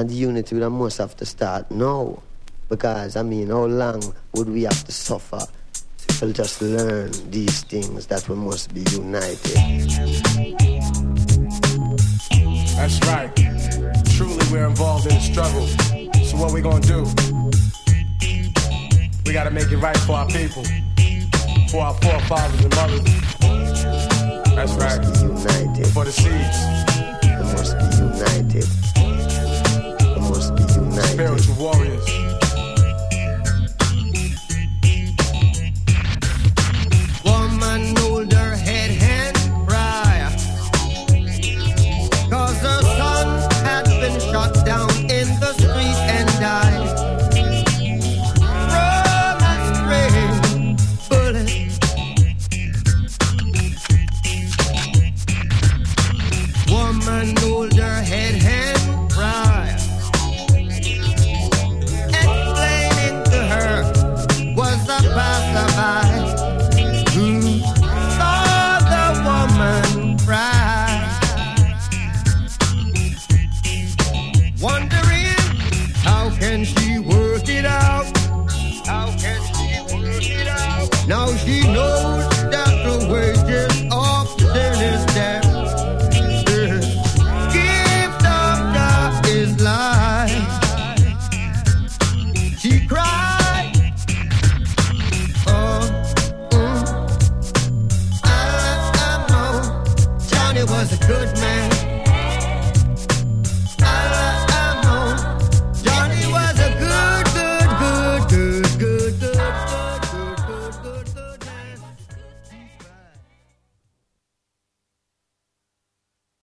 And the unity we must have to start now. Because, I mean, how long would we have to suffer if we'll just learn these things that we must be united? That's right. Truly we're involved in the struggle. So what we gonna do? We gotta make it right for our people, for our forefathers and mothers. That's right. We must be united. For the seeds. We must be united. We must be united. Spiritual warriors.